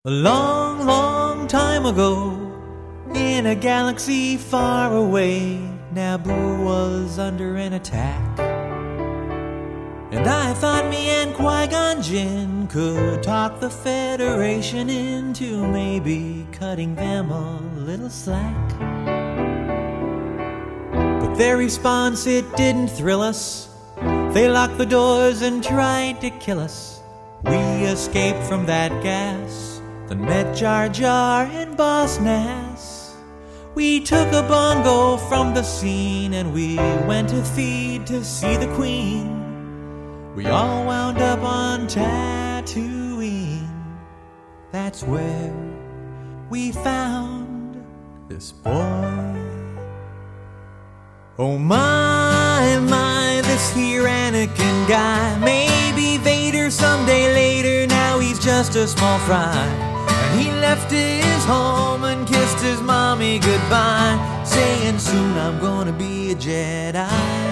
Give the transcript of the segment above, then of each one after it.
A long, long time ago, in a galaxy far away, Naboo was under an attack. And I thought me and Qui-Gon Jinn could talk the Federation into maybe cutting them a little slack. But their response, it didn't thrill us. They locked the doors and tried to kill us. We escaped from that gas, then met Jar Jar and Boss Nass. We took a bongo from the scene and we went to Theed to see the Queen. We all wound up on Tatooine. That's where we found this boy. Oh my, this here Anakin guy. Maybe Vader someday later, now he's just a small fry. And he left his home and kissed his mommy goodbye, saying soon I'm gonna be a Jedi.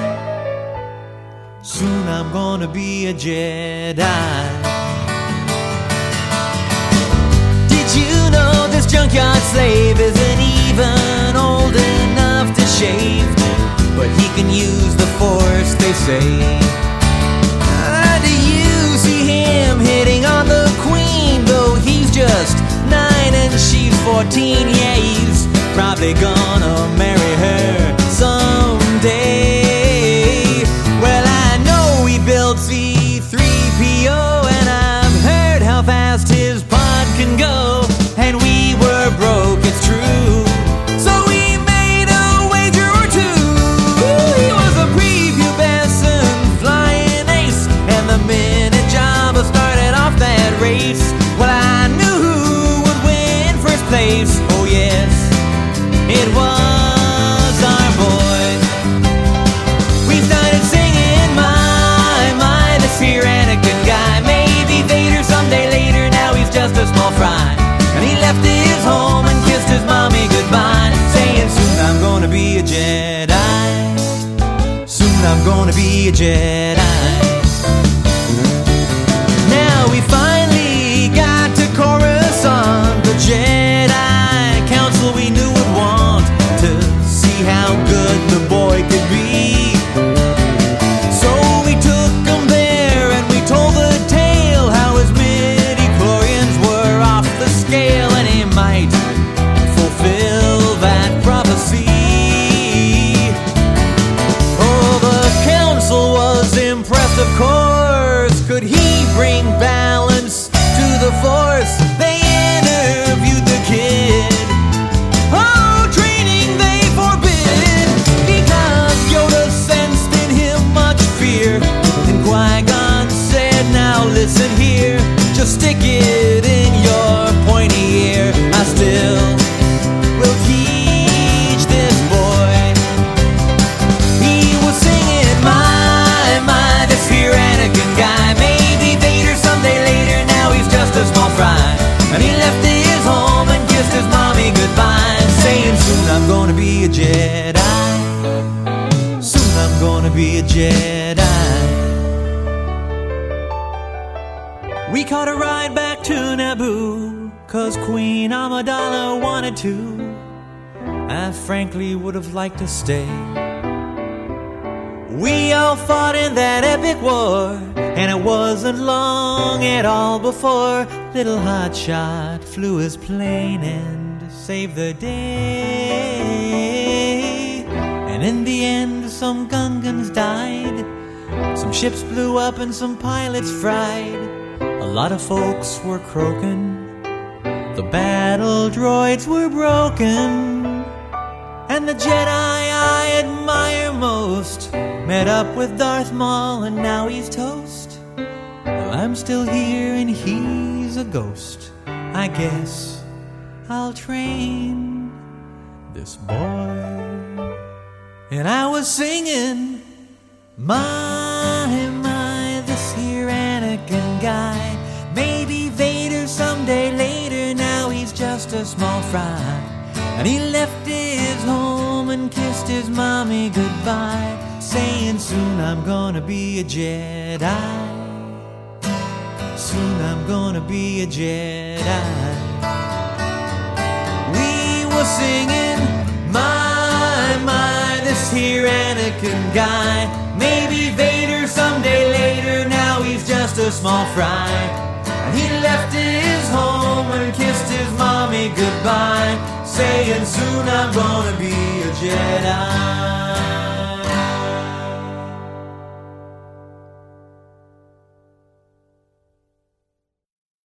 Soon I'm gonna be a Jedi. Did you know this junkyard slave isn't even old enough to shave? But he can use the Force, they say. Do you see him hitting on the Queen? Though he's just 9 and she's 14. Yeah, he's probably gonna marry her someday. Well, I know he built C-3PO, and I've heard how fast his pod can go. And we were broke, it's true, so we made a wager or two. He was a prepubescent flying ace, and the minute Jabba started off that race, well, I knew who would win first place. Oh yes, it was our boy. We started singing, my, this here Anakin guy. Maybe Vader someday later, now he's just a small fry. And he left his home and kissed his mommy goodbye, saying soon I'm gonna be a Jedi. Soon I'm gonna be a Jedi. Now we finally got to Coruscant, the Jedi Council we knew would want to see how good the boy could be. So we took him there and we told the tale how his midi-chlorians were off the scale, and he might fulfill that prophecy. Oh, the council was impressed, of course. Could he bring balance to the Force? They interviewed the kid. Oh, training they forbid, because Yoda sensed in him much fear. And Qui-Gon said, now listen here, just stick it in your pointy ear. I still will teach this boy. He was singing, my, this here Anakin guy. Maybe Vader someday later, now he's just a small fry. And he left his home and kissed his mommy goodbye, saying soon I'm gonna be a Jedi. Soon I'm gonna be a Jedi. We caught a ride back to Naboo, 'cause Queen Amidala wanted to. I frankly would have liked to stay. We all fought in that epic war, and it wasn't long at all before little Hotshot flew his plane and saved the day. And in the end, some Gungans died, some ships blew up and some pilots fried. A lot of folks were croaking, the battle droids were broken, and the Jedi I admire most met up with Darth Maul and now he's toast. Well, I'm still here and he's a ghost. I guess I'll train this boy. And I was singing, my, this here Anakin guy. Maybe Vader someday later, now he's just a small fry. And he left his home and kissed his mommy goodbye, saying soon I'm gonna be a Jedi. Soon I'm gonna be a Jedi. singing, my, this here Anakin guy. Maybe Vader someday later, now he's just a small fry. And he left his home and kissed his mommy goodbye, saying soon I'm gonna be a Jedi.